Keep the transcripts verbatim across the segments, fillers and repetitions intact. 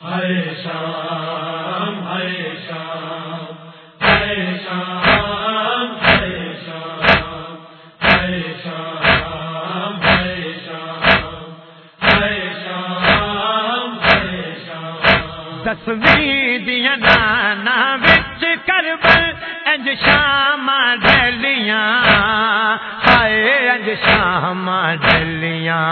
ہائے شام ہائے شام ہائے شام ہائے شام ہائے شام ہائے شام ہائے شام ہائے شام دسویں دیا نانا وچ کربل انج شام ڈلیاں ہائے انج شام ڈلیاں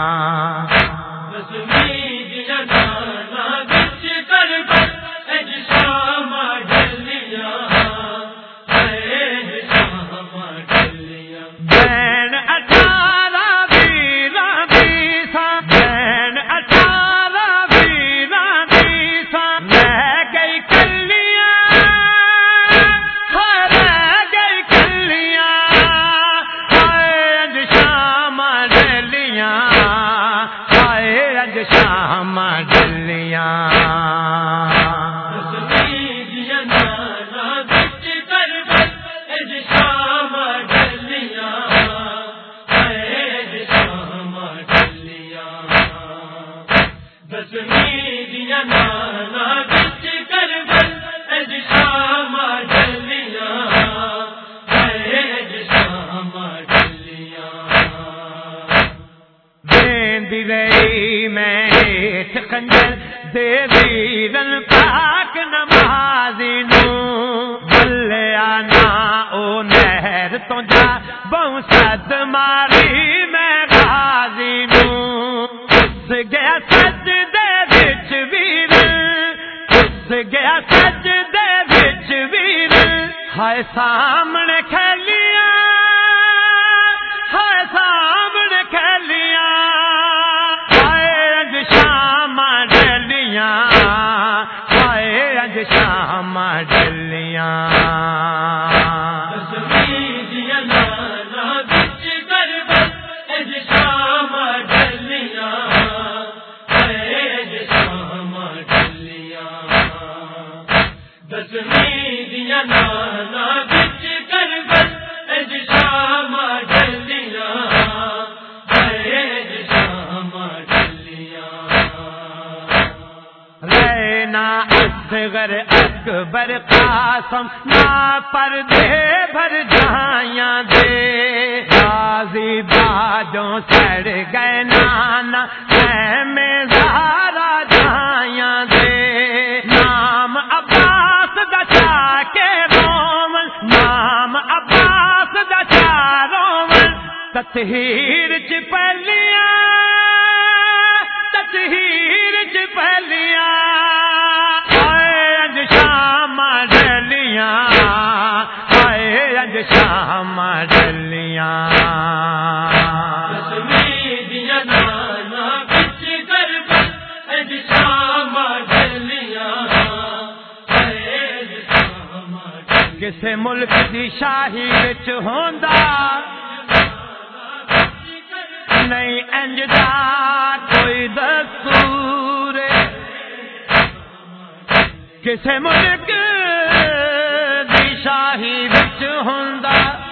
شام ڈلیاں میں کنجر دے ویرن پاک نمازی نو بلے آنا او نہر تو جا بہو سد ماری میں غازی نو اس گیا سج دے وچ ویرن اس گیا سج دے وچ ویرن ہائے سامنے کھیلیاں ہائے سامنے کھیلیاں ہائے اج شام ڈلیاں اصغر اکبر قاسم نا پردے بھر جائیاں دے غازی باجوں سڑ گئے نانا میں زہرا جائیاں دے نام عباس دچا کے رومن نام عباس دچا رومن تطہیر چ پہلیاں تطہیر چ پہلیاں ہائے اج شام ڈلیاں کسے ملک دی شاہی وچ ہوندا نہیں انج دا کوئی دستور کسے ملک شاہی وچ ہوندا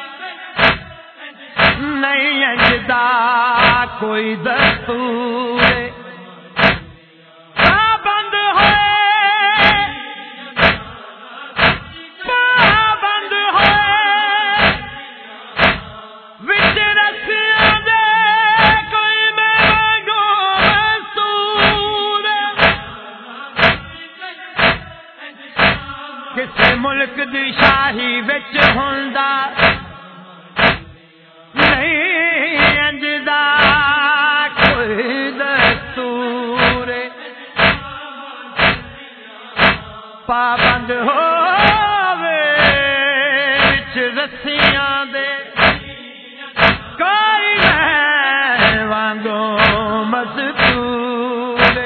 نہیں انج دا کوئی دستور پابند ہوئے پابند ہوئے وچ رسیاں دے کوئی مانگو مستور کسے ملک دی شاہی وچ ہوندا نہیں انج دا کوئی دستور پابند ہووے وچ رسیاں دے کوئی میں وانگو مستور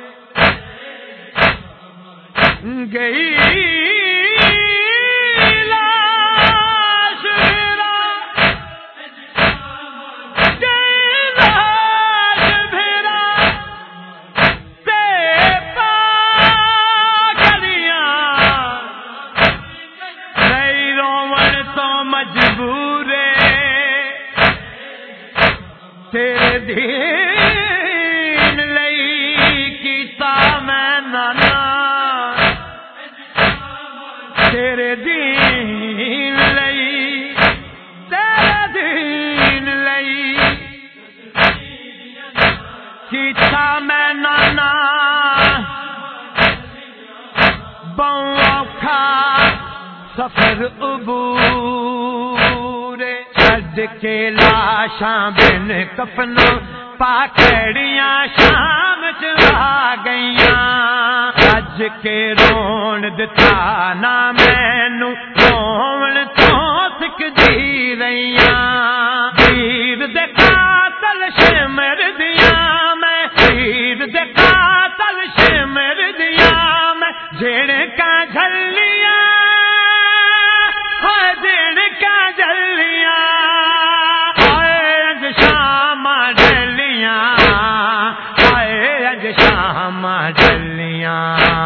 گئی تیرے دین لئی کیتا میں نانا تیرے دین لئی تیرے دین لئی کیتا میں نانا بہوں اوکھا سفر عبور چھڈ کے لاشاں بن کفنوں پاکڑیاں شام چلا گئیاں اج کے رون دتا نہ مینوں رون تو سکھ جی رہیاں پیر دے قاتل شمر دیاں میں پیر دے قاتل شمر دیاں میں جڑ کا جھلیاں ہائے جڑ کا جھلیاں ہائے اج شام ڈلیاں ہائے اج شام ڈلیاں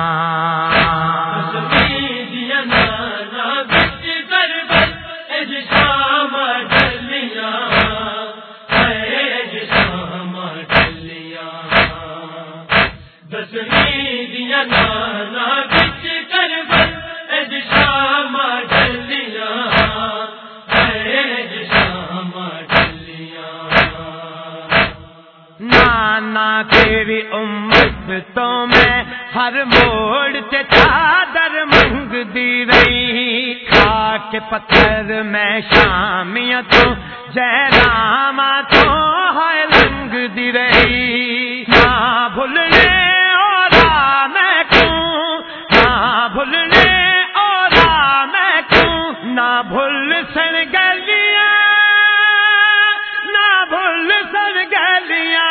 نانا تیری امت تو میں ہر موڑ تے چادر منگ دی رہی کھا کے پتھر میں شامیاں تو جہراما تو ہے لنگ دی رہی نہ بھولنے اور میں کیوں نہ بھولنے اور میں کیوں نہ بھول سن گلیاں نہ بھول سن گلیاں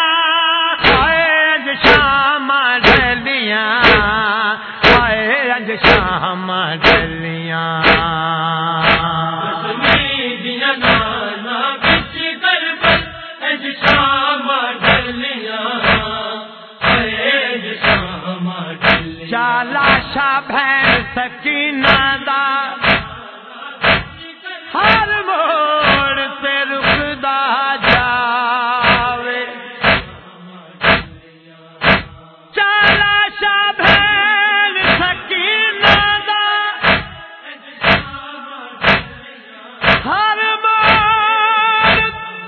شام ڈلیاں ہائے اج شام ڈلیاں چالا شاہ بہن سکینہ دا ہر موڑ تے رکدا جاوے چالا شاہ بہن سکینہ دا ہر موڑ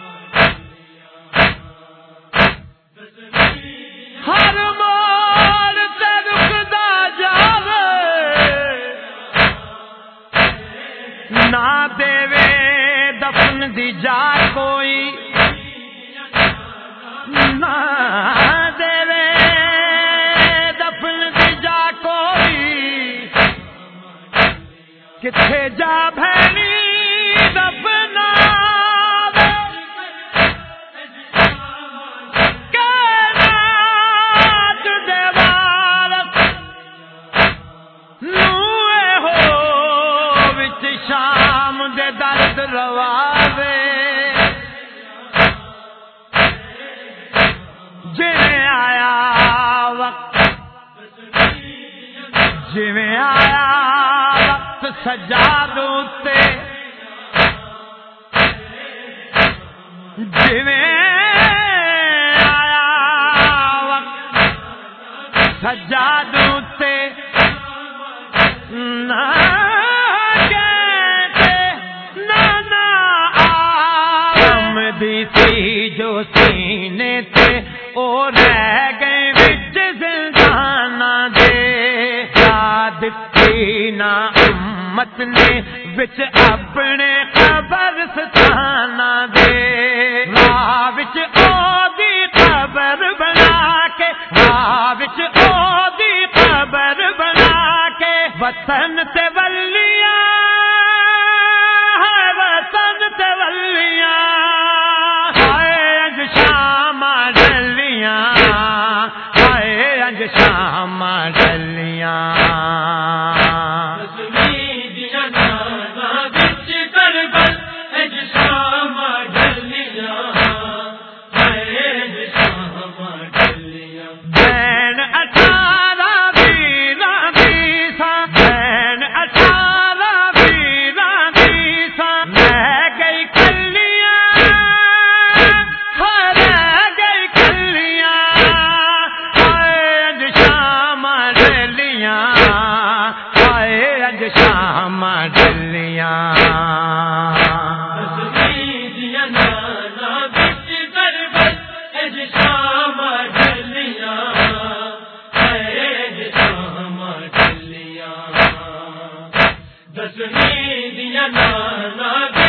ہر موڑ تے رکدا جاوے نہ دیوے دفن دی جا کوئی نہ دیوے دفن دی جا کوئی کتھے جا بھینی دفنا شام دے درد رواوے جویں آیا وقت جویں آیا وقت سجاد اتے جویں آیا وقت سجاد اتے نہ تھی جو سینے تے او رہ گئے وچ زندانہ دے یاد تھی نا امت نے وچ اپنے قبر ستانہ دے راہ وچ او دی قبر بنا کے راہ وچ او دی قبر بنا کے وطن تے ولیاں ہے وطن تے ولیاں شام ڈلیاں ہائے اج شام ڈلیاں بین اٹھارہ ویراں دی سا بین اٹھارہ ویراں دی سا میں گئی کلیاں شام ٹھلیاں دیا نانا بچ در بس اج شام ٹھلیاں اج شام ٹھلیاں دسویں دیا نانا